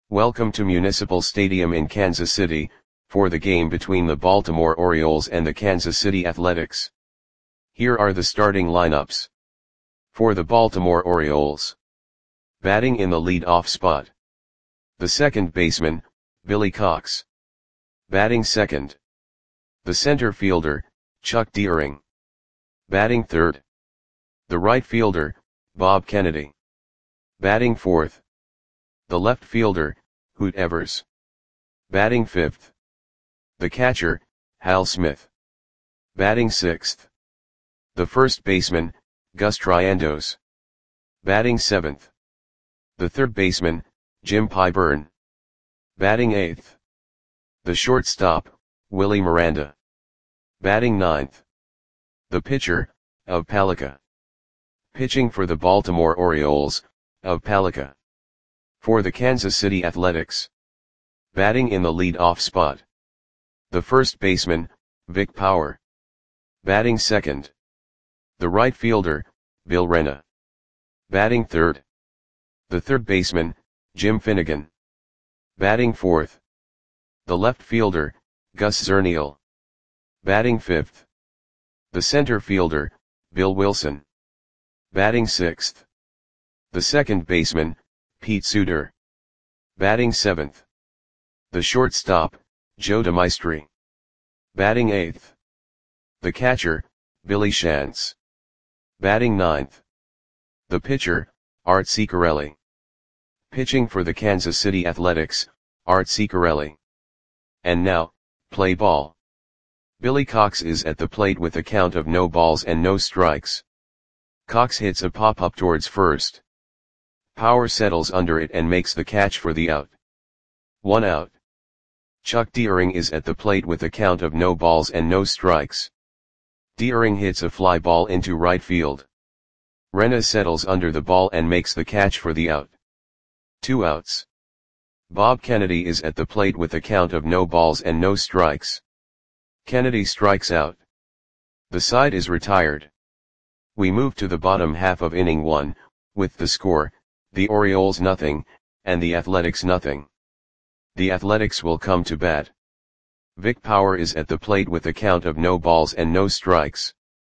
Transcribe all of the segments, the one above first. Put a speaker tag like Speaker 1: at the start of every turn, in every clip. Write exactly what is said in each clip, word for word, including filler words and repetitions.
Speaker 1: Welcome to Municipal Stadium in Kansas City, for the game between the Baltimore Orioles and the Kansas City Athletics. Here are the starting lineups. For the Baltimore Orioles. Batting in the lead-off spot. The second baseman, Billy Cox. Batting second. The center fielder, Chuck Deering. Batting third. The right fielder, Bob Kennedy. Batting fourth. The left fielder, Hoot Evers. Batting fifth. The catcher, Hal Smith. Batting sixth. The first baseman, Gus Triandos. Batting seventh. The third baseman, Jim Pyburn. Batting eighth. The shortstop, Willie Miranda. Batting ninth. The pitcher, Ove Palika. Pitching for the Baltimore Orioles, Ove Palika. For the Kansas City Athletics. Batting in the lead-off spot. The first baseman, Vic Power. Batting second. The right fielder, Bill Rena. Batting third. The third baseman, Jim Finnegan. Batting fourth. The left fielder, Gus Zernial. Batting fifth. The center fielder, Bill Wilson. Batting sixth. The second baseman, Pete Suter. Batting seventh. The shortstop, Joe DeMaestri. Batting eighth. The catcher, Billy Shantz. Batting ninth. The pitcher, Art Ciccarelli. Pitching for the Kansas City Athletics, Art Ciccarelli. And now, play ball. Billy Cox is at the plate with a count of no balls and no strikes. Cox hits a pop-up towards first. Power settles under it and makes the catch for the out. One out. Chuck Deering is at the plate with a count of no balls and no strikes. Deering hits a fly ball into right field. Rena settles under the ball and makes the catch for the out. Two outs. Bob Kennedy is at the plate with a count of no balls and no strikes. Kennedy strikes out. The side is retired. We move to the bottom half of inning one, with the score, the Orioles nothing, and the Athletics nothing. The Athletics will come to bat. Vic Power is at the plate with a count of no balls and no strikes.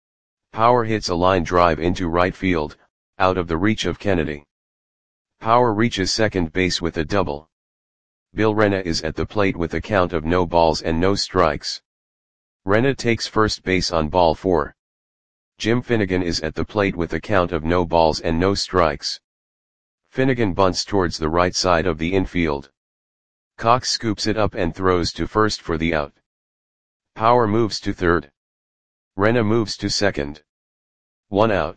Speaker 1: Power hits a line drive into right field, out of the reach of Kennedy. Power reaches second base with a double. Bill Rena is at the plate with a count of no balls and no strikes. Rena takes first base on ball four. Jim Finnegan is at the plate with a count of no balls and no strikes. Finnegan bunts towards the right side of the infield. Cox scoops it up and throws to first for the out. Power moves to third. Rena moves to second. One out.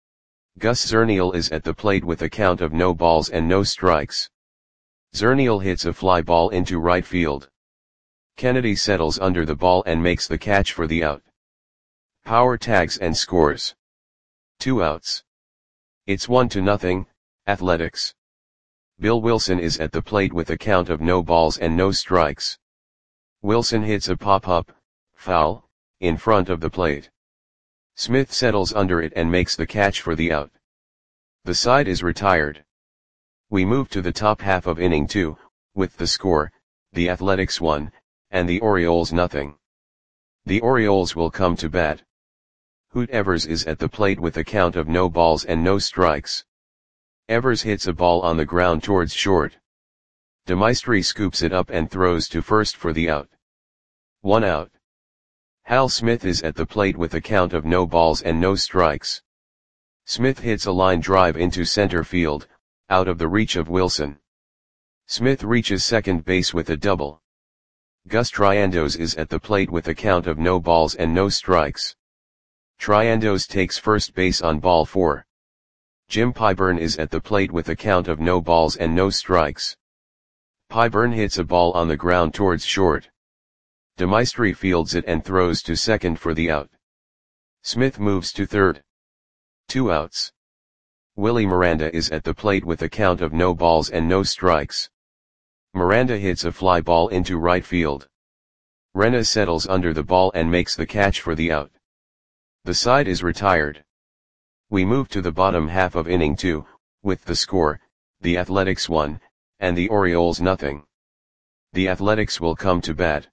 Speaker 1: Gus Zernial is at the plate with a count of no balls and no strikes. Zernial hits a fly ball into right field. Kennedy settles under the ball and makes the catch for the out. Power tags and scores. Two outs. It's one to nothing, Athletics. Bill Wilson is at the plate with a count of no balls and no strikes. Wilson hits a pop-up, foul, in front of the plate. Smith settles under it and makes the catch for the out. The side is retired. We move to the top half of inning two, with the score, the Athletics one, and the Orioles nothing. The Orioles will come to bat. Hoot Evers is at the plate with a count of no balls and no strikes. Evers hits a ball on the ground towards short. DeMaestri scoops it up and throws to first for the out. One out. Hal Smith is at the plate with a count of no balls and no strikes. Smith hits a line drive into center field, out of the reach of Wilson. Smith reaches second base with a double. Gus Triandos is at the plate with a count of no balls and no strikes. Triandos takes first base on ball four. Jim Pyburn is at the plate with a count of no balls and no strikes. Pyburn hits a ball on the ground towards short. DeMaestri fields it and throws to second for the out. Smith moves to third. Two outs. Willie Miranda is at the plate with a count of no balls and no strikes. Miranda hits a fly ball into right field. Rena settles under the ball and makes the catch for the out. The side is retired. We move to the bottom half of inning two, with the score, the Athletics one, and the Orioles nothing. The Athletics will come to bat.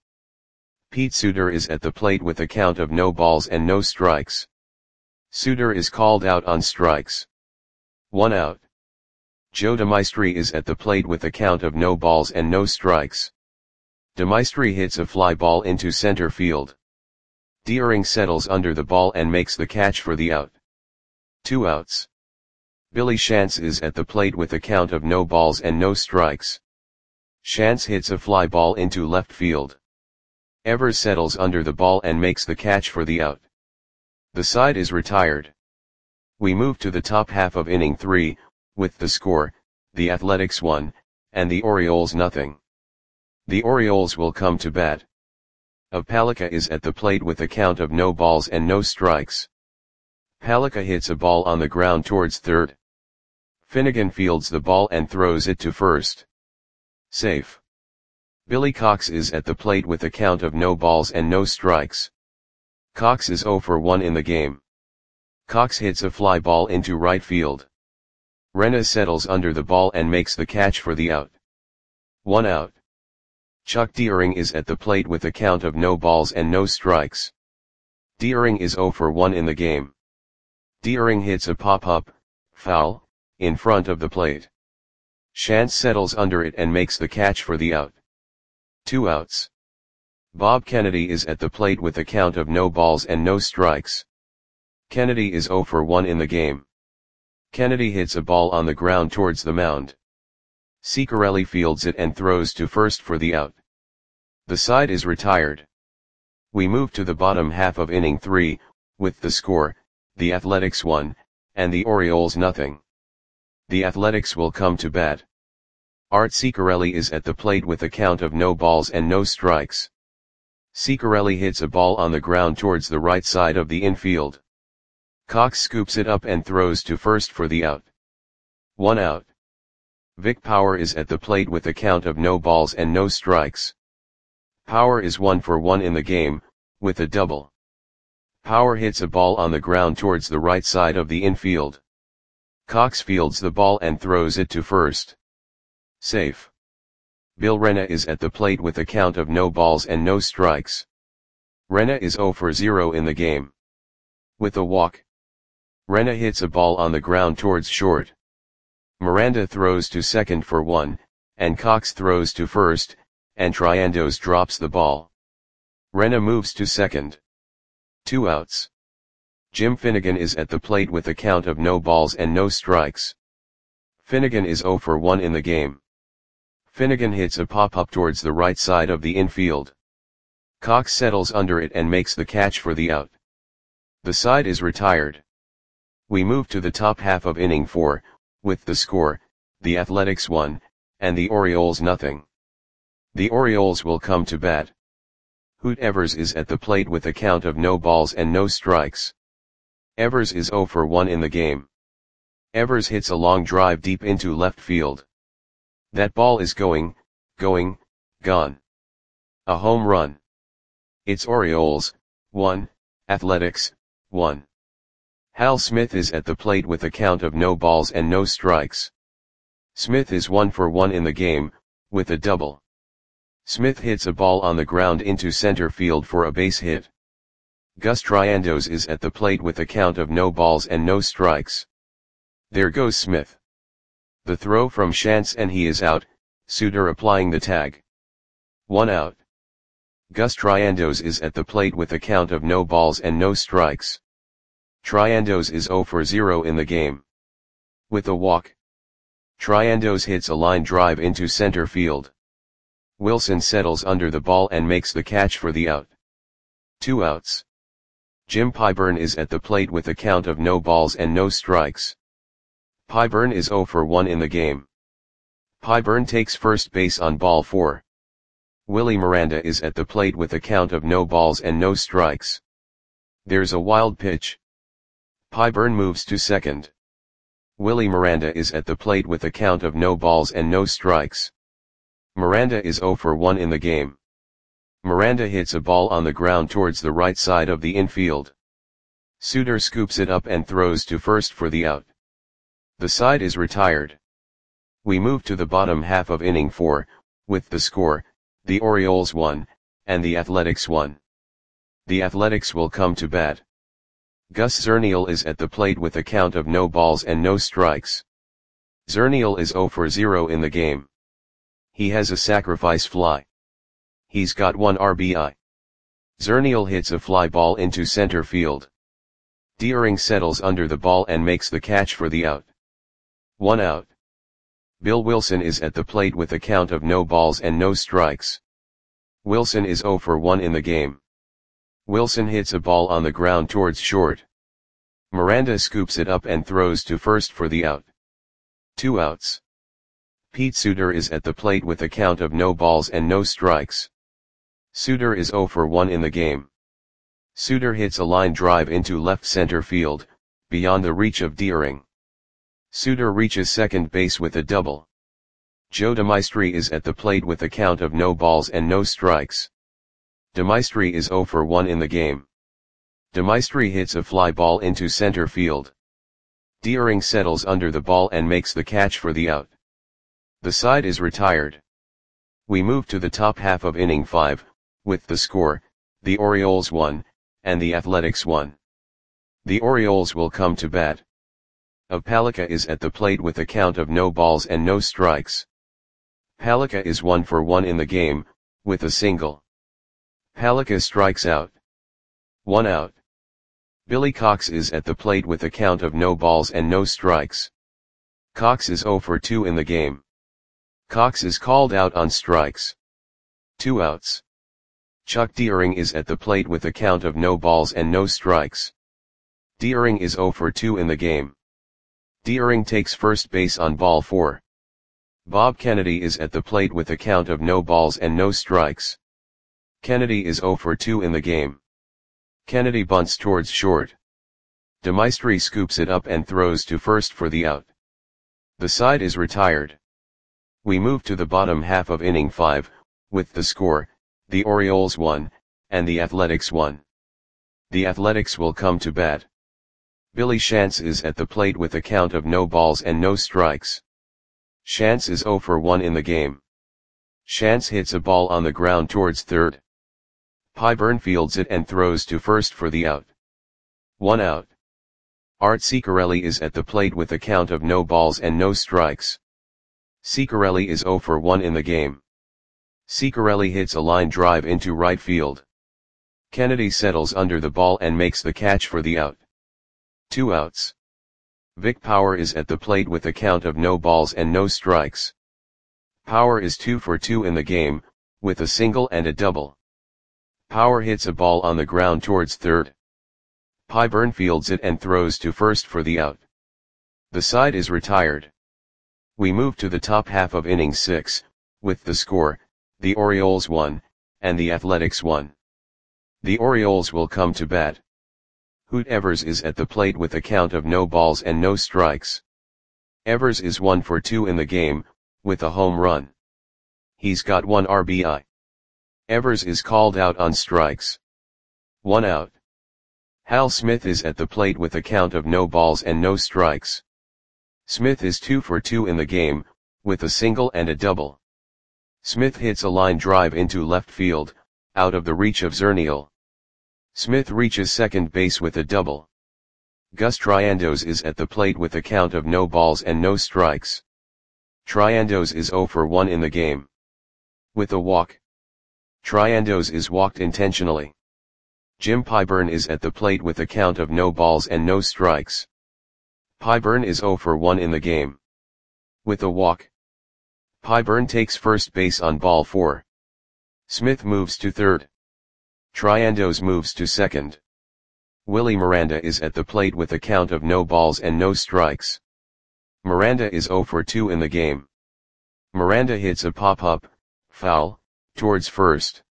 Speaker 1: Pete Suter is at the plate with a count of no balls and no strikes. Suter is called out on strikes. One out. Joe DeMaestri is at the plate with a count of no balls and no strikes. DeMaestri hits a fly ball into center field. Deering settles under the ball and makes the catch for the out. Two outs. Billy Shantz is at the plate with a count of no balls and no strikes. Shantz hits a fly ball into left field. Evers settles under the ball and makes the catch for the out. The side is retired. We move to the top half of inning three, with the score, the Athletics one, and the Orioles nothing. The Orioles will come to bat. Of Palika is at the plate with a count of no balls and no strikes. Palika hits a ball on the ground towards third. Finnegan fields the ball and throws it to first. Safe. Billy Cox is at the plate with a count of no balls and no strikes. Cox is oh for one in the game. Cox hits a fly ball into right field. Renna settles under the ball and makes the catch for the out. One out. Chuck Deering is at the plate with a count of no balls and no strikes. Deering is oh for one in the game. Deering hits a pop-up, foul, in front of the plate. Shantz settles under it and makes the catch for the out. Two outs. Bob Kennedy is at the plate with a count of no balls and no strikes. Kennedy is oh for one in the game. Kennedy hits a ball on the ground towards the mound. Ciccarelli fields it and throws to first for the out. The side is retired. We move to the bottom half of inning three, with the score, the Athletics one, and the Orioles nothing. The Athletics will come to bat. Art Ciccarelli is at the plate with a count of no balls and no strikes. Ciccarelli hits a ball on the ground towards the right side of the infield. Cox scoops it up and throws to first for the out. One out. Vic Power is at the plate with a count of no balls and no strikes. Power is one for one in the game, with a double. Power hits a ball on the ground towards the right side of the infield. Cox fields the ball and throws it to first. Safe. Bill Renna is at the plate with a count of no balls and no strikes. Renna is oh for zero in the game. With a walk. Renna hits a ball on the ground towards short. Miranda throws to second for one, and Cox throws to first, and Triandos drops the ball. Renna moves to second. Two outs. Jim Finnegan is at the plate with a count of no balls and no strikes. Finnegan is oh for one in the game. Finnegan hits a pop-up towards the right side of the infield. Cox settles under it and makes the catch for the out. The side is retired. We move to the top half of inning four, with the score, the Athletics one, and the Orioles nothing. The Orioles will come to bat. Hoot Evers is at the plate with a count of no balls and no strikes. Evers is oh for one in the game. Evers hits a long drive deep into left field. That ball is going, going, gone. A home run. It's Orioles, one, Athletics, one. Hal Smith is at the plate with a count of no balls and no strikes. Smith is one for one in the game, with a double. Smith hits a ball on the ground into center field for a base hit. Gus Triandos is at the plate with a count of no balls and no strikes. There goes Smith. The throw from Shantz and he is out, Suter applying the tag. One out. Gus Triandos is at the plate with a count of no balls and no strikes. Triandos is oh for zero in the game. With a walk. Triandos hits a line drive into center field. Wilson settles under the ball and makes the catch for the out. Two outs. Jim Pyburn is at the plate with a count of no balls and no strikes. Pyburn is oh for one in the game. Pyburn takes first base on ball four. Willie Miranda is at the plate with a count of no balls and no strikes. There's a wild pitch. Pyburn moves to second. Willie Miranda is at the plate with a count of no balls and no strikes. Miranda is oh for one in the game. Miranda hits a ball on the ground towards the right side of the infield. Suter scoops it up and throws to first for the out. The side is retired. We move to the bottom half of inning four, with the score, the Orioles one, and the Athletics one. The Athletics will come to bat. Gus Zernial is at the plate with a count of no balls and no strikes. Zernial is zero for zero in the game. He has a sacrifice fly. He's got one R B I. Zernial hits a fly ball into center field. Deering settles under the ball and makes the catch for the out. One out. Bill Wilson is at the plate with a count of no balls and no strikes. Wilson is zero for one in the game. Wilson hits a ball on the ground towards short. Miranda scoops it up and throws to first for the out. Two outs. Pete Suter is at the plate with a count of no balls and no strikes. Suter is zero for one in the game. Suter hits a line drive into left center field, beyond the reach of Deering. Suter reaches second base with a double. Joe DeMaestri is at the plate with a count of no balls and no strikes. DeMaestri is zero for one in the game. DeMaestri hits a fly ball into center field. Deering settles under the ball and makes the catch for the out. The side is retired. We move to the top half of inning five, with the score, the Orioles one, and the Athletics one. The Orioles will come to bat. Palika is at the plate with a count of no balls and no strikes. Palika is one for one in the game, with a single. Palika strikes out. One out. Billy Cox is at the plate with a count of no balls and no strikes. Cox is zero for two in the game. Cox is called out on strikes. Two outs. Chuck Deering is at the plate with a count of no balls and no strikes. Deering is zero for two in the game. Deering takes first base on ball four. Bob Kennedy is at the plate with a count of no balls and no strikes. Kennedy is zero for two in the game. Kennedy bunts towards short. DeMaestri scoops it up and throws to first for the out. The side is retired. We move to the bottom half of inning five, with the score, the Orioles one, and the Athletics one. The Athletics will come to bat. Billy Shantz is at the plate with a count of no balls and no strikes. Shantz is zero for one in the game. Shantz hits a ball on the ground towards third. Pyburn fields it and throws to first for the out. One out. Art Ciccarelli is at the plate with a count of no balls and no strikes. Ciccarelli is zero for one in the game. Ciccarelli hits a line drive into right field. Kennedy settles under the ball and makes the catch for the out. Two outs. Vic Power is at the plate with a count of no balls and no strikes. Power is two for two in the game, with a single and a double. Power hits a ball on the ground towards third. Pyburn fields it and throws to first for the out. The side is retired. We move to the top half of inning six, with the score, the Orioles one, and the Athletics one. The Orioles will come to bat. Hoot Evers is at the plate with a count of no balls and no strikes. Evers is one for two in the game, with a home run. He's got one R B I. Evers is called out on strikes. One out. Hal Smith is at the plate with a count of no balls and no strikes. Smith is two for two in the game, with a single and a double. Smith hits a line drive into left field, out of the reach of Zernial. Smith reaches second base with a double. Gus Triandos is at the plate with a count of no balls and no strikes. Triandos is zero for one in the game. With a walk. Triandos is walked intentionally. Jim Pyburn is at the plate with a count of no balls and no strikes. Pyburn is zero for one in the game. With a walk. Pyburn takes first base on ball four. Smith moves to third. Triandos moves to second. Willie Miranda is at the plate with a count of no balls and no strikes. Miranda is zero for two in the game. Miranda hits a pop-up, foul, towards first.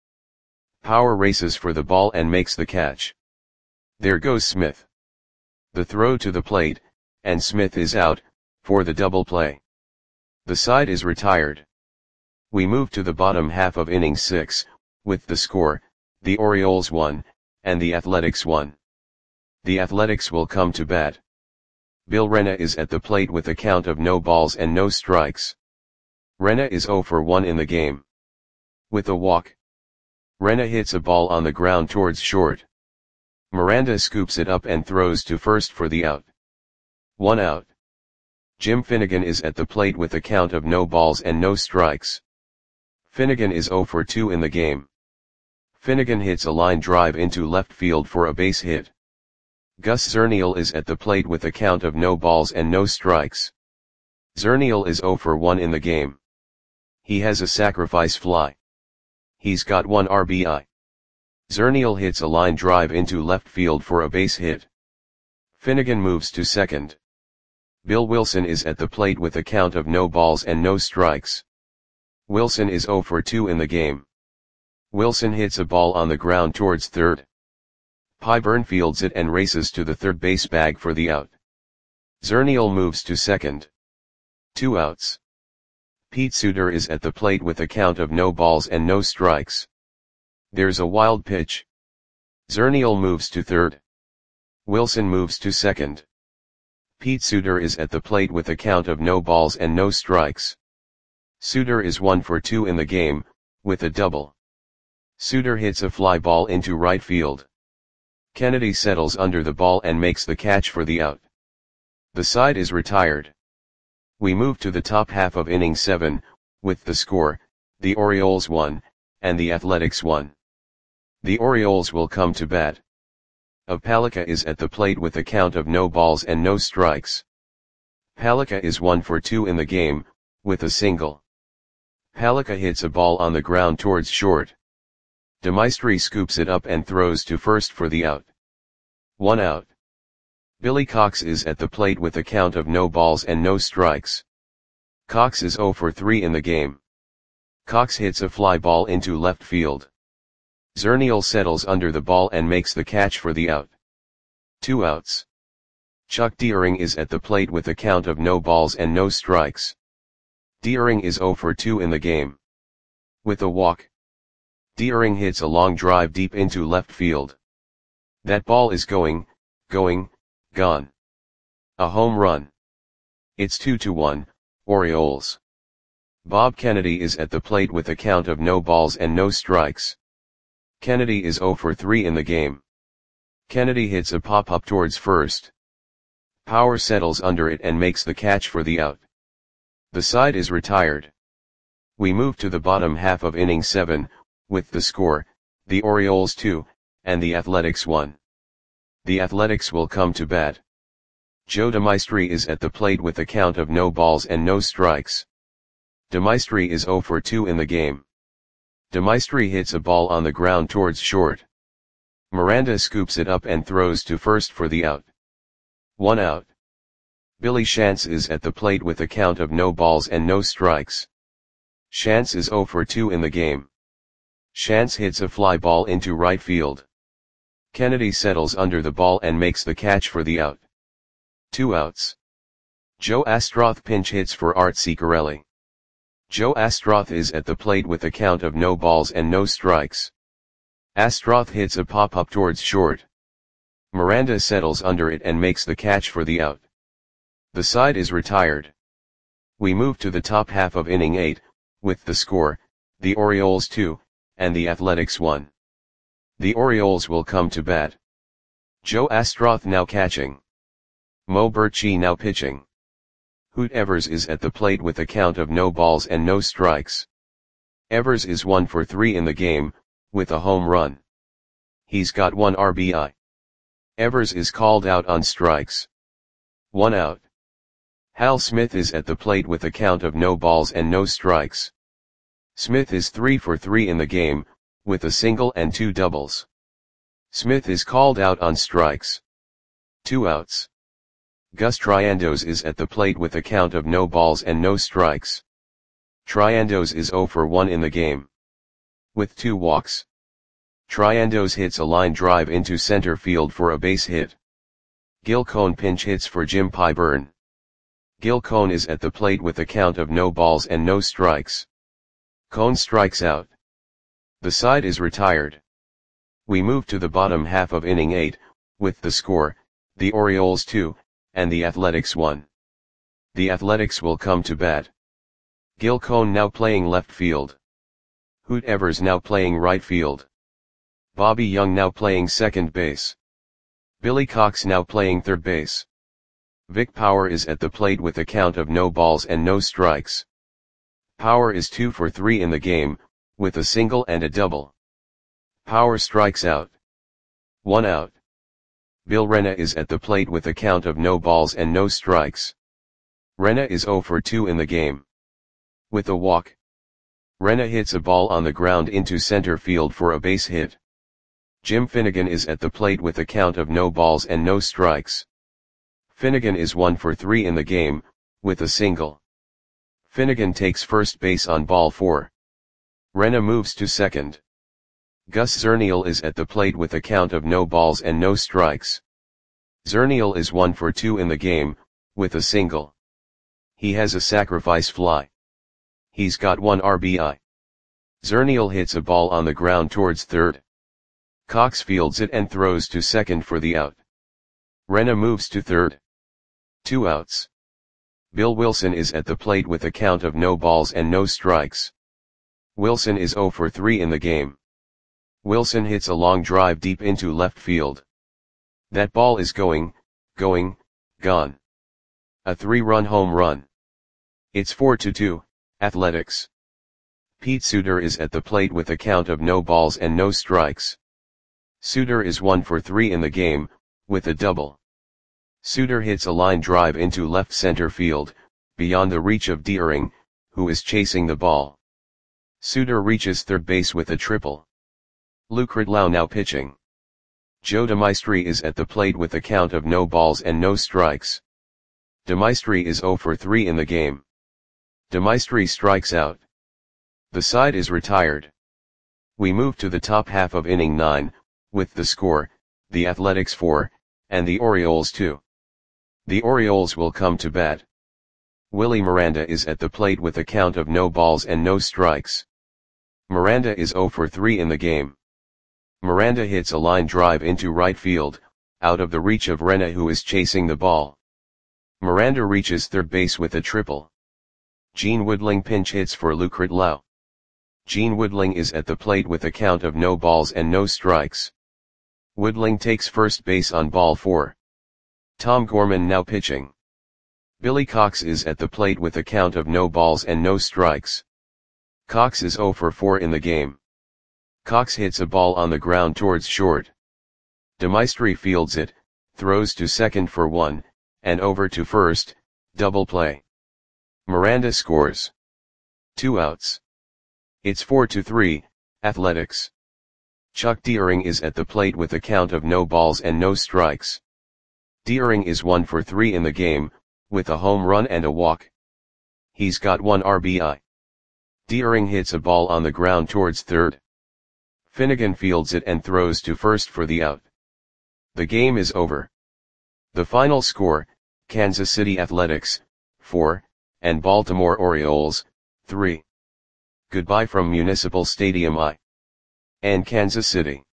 Speaker 1: Power races for the ball and makes the catch. There goes Smith. The throw to the plate, and Smith is out, for the double play. The side is retired. We move to the bottom half of inning six, with the score, the Orioles one, and the Athletics one. The Athletics will come to bat. Bill Rena is at the plate with a count of no balls and no strikes. Rena is zero for one in the game. With a walk, Rena hits a ball on the ground towards short. Miranda scoops it up and throws to first for the out. One out. Jim Finnegan is at the plate with a count of no balls and no strikes. Finnegan is zero for two in the game. Finnegan hits a line drive into left field for a base hit. Gus Zernial is at the plate with a count of no balls and no strikes. Zernial is zero for one in the game. He has a sacrifice fly. He's got one R B I. Zernial hits a line drive into left field for a base hit. Finnegan moves to second. Bill Wilson is at the plate with a count of no balls and no strikes. Wilson is zero for two in the game. Wilson hits a ball on the ground towards third. Pyburn fields it and races to the third base bag for the out. Zernial moves to second. Two outs. Pete Suter is at the plate with a count of no balls and no strikes. There's a wild pitch. Zernial moves to third. Wilson moves to second. Pete Suter is at the plate with a count of no balls and no strikes. Suter is one for two in the game, with a double. Suter hits a fly ball into right field. Kennedy settles under the ball and makes the catch for the out. The side is retired. We move to the top half of inning seven, with the score, the Orioles won, and the Athletics won. The Orioles will come to bat. Palika is at the plate with a count of no balls and no strikes. Palika is one for two in the game, with a single. Palika hits a ball on the ground towards short. DeMaestri scoops it up and throws to first for the out. One out. Billy Cox is at the plate with a count of no balls and no strikes. Cox is zero for three in the game. Cox hits a fly ball into left field. Zernial settles under the ball and makes the catch for the out. Two outs. Chuck Deering is at the plate with a count of no balls and no strikes. Deering is zero for two in the game. With a walk, Deering hits a long drive deep into left field. That ball is going, going, gone. A home run. It's two to one, Orioles. Bob Kennedy is at the plate with a count of no balls and no strikes. Kennedy is zero for three in the game. Kennedy hits a pop-up towards first. Power settles under it and makes the catch for the out. The side is retired. We move to the bottom half of inning seven, with the score, the Orioles two, and the Athletics one. The Athletics will come to bat. Joe DeMaestri is at the plate with a count of no balls and no strikes. DeMaestri is zero for two in the game. DeMaestri hits a ball on the ground towards short. Miranda scoops it up and throws to first for the out. One out. Billy Shantz is at the plate with a count of no balls and no strikes. Shantz is zero for two in the game. Shantz hits a fly ball into right field. Kennedy settles under the ball and makes the catch for the out. Two outs. Joe Astroth pinch hits for Art Ciccarelli. Joe Astroth is at the plate with a count of no balls and no strikes. Astroth hits a pop-up towards short. Miranda settles under it and makes the catch for the out. The side is retired. We move to the top half of inning eight, with the score, the Orioles two, and the Athletics one. The Orioles will come to bat. Joe Astroth now catching. Mo Birchie now pitching. Hoot Evers is at the plate with a count of no balls and no strikes. Evers is one for three in the game, with a home run. He's got one R B I. Evers is called out on strikes. One out. Hal Smith is at the plate with a count of no balls and no strikes. Smith is three for three in the game, with a single and two doubles. Smith is called out on strikes. Two outs. Gus Triandos is at the plate with a count of no balls and no strikes. Triandos is zero for one in the game. With two walks, Triandos hits a line drive into center field for a base hit. Gil Cone pinch hits for Jim Pyburn. Gil Cone is at the plate with a count of no balls and no strikes. Cone strikes out. The side is retired. We move to the bottom half of inning eight, with the score, the Orioles two, and the Athletics one. The Athletics will come to bat. Gil Cohn now playing left field. Hoot Evers now playing right field. Bobby Young now playing second base. Billy Cox now playing third base. Vic Power is at the plate with a count of no balls and no strikes. Power is two for three in the game, with a single and a double. Power strikes out. One out. Bill Rena is at the plate with a count of no balls and no strikes. Rena is zero for two in the game. With a walk. Rena hits a ball on the ground into center field for a base hit. Jim Finnegan is at the plate with a count of no balls and no strikes. Finnegan is one for three in the game, with a single. Finnegan takes first base on ball four. Rena moves to second. Gus Zernial is at the plate with a count of no balls and no strikes. Zernial is one for two in the game, with a single. He has a sacrifice fly. He's got one R B I. Zernial hits a ball on the ground towards third. Cox fields it and throws to second for the out. Rena moves to third. Two outs. Bill Wilson is at the plate with a count of no balls and no strikes. Wilson is zero for three in the game. Wilson hits a long drive deep into left field. That ball is going, going, gone. A three-run home run. It's four to two, Athletics. Pete Suter is at the plate with a count of no balls and no strikes. Suter is one for three in the game, with a double. Suter hits a line drive into left center field, beyond the reach of Deering, who is chasing the ball. Suter reaches third base with a triple. Luke Ridlow now pitching. Joe DeMaestri is at the plate with a count of no balls and no strikes. DeMaestri is zero for three in the game. DeMaestri strikes out. The side is retired. We move to the top half of inning nine, with the score, the Athletics four, and the Orioles two. The Orioles will come to bat. Willie Miranda is at the plate with a count of no balls and no strikes. Miranda is zero for three in the game. Miranda hits a line drive into right field, out of the reach of Rena, who is chasing the ball. Miranda reaches third base with a triple. Gene Woodling pinch hits for Luke Ridlow. Gene Woodling is at the plate with a count of no balls and no strikes. Woodling takes first base on ball four. Tom Gorman now pitching. Billy Cox is at the plate with a count of no balls and no strikes. Cox is zero for four in the game. Cox hits a ball on the ground towards short. DeMaestri fields it, throws to second for one, and over to first, double play. Miranda scores. Two outs. It's four to three, Athletics. Chuck Deering is at the plate with a count of no balls and no strikes. Deering is one for three in the game, with a home run and a walk. He's got one R B I. Deering hits a ball on the ground towards third. Finnegan fields it and throws to first for the out. The game is over. The final score, Kansas City Athletics, four, and Baltimore Orioles, three. Goodbye from Municipal Stadium I. and Kansas City.